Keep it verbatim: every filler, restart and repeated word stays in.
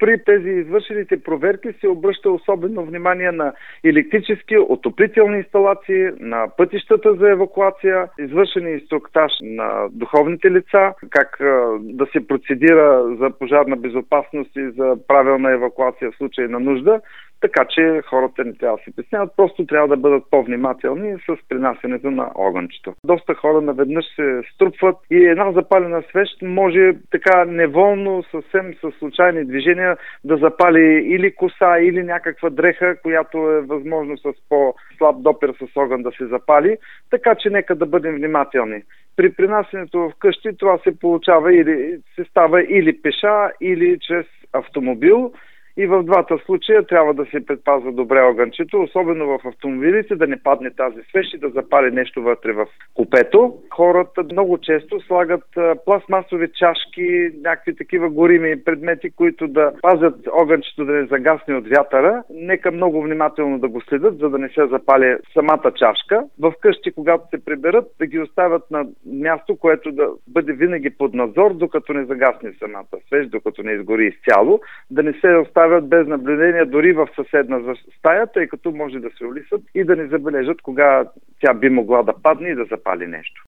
При тези извършените проверки се обръща особено внимание на електрически, отоплителни инсталации, на пътищата за евакуация, извършен инструктаж на духовните лица, как да се процедира за пожарна безопасност и за правилна евакуация в случай на нужда, така че хората не трябва да се притесняват, просто трябва да бъдат по-внимателни с принасянето на огънчето. Доста хора наведнъж се струпват и една запалена свещ може така неволно, съвсем със случайни движения да запали или коса, или някаква дреха, която е възможно с по-слаб допир с огън да се запали, така че нека да бъдем внимателни. При принасянето в къщи това се получава или се става или пеша, или чрез автомобил. И в двата случая трябва да се предпазва добре огънчето, особено в автомобилите, да не падне тази свещ и да запали нещо вътре в купето. Хората много често слагат пластмасови чашки, някакви такива горими предмети, които да пазят огънчето да не загасне от вятъра. Нека много внимателно да го следят, за да не се запали самата чашка. В къщи, когато се приберат, да ги оставят на място, което да бъде винаги под надзор, докато не загасне самата свещ, докато не изгори изцяло, да не се оставят без наблюдение дори в съседна стая, тъй като може да се улисат и да не забележат кога тя би могла да падне и да запали нещо.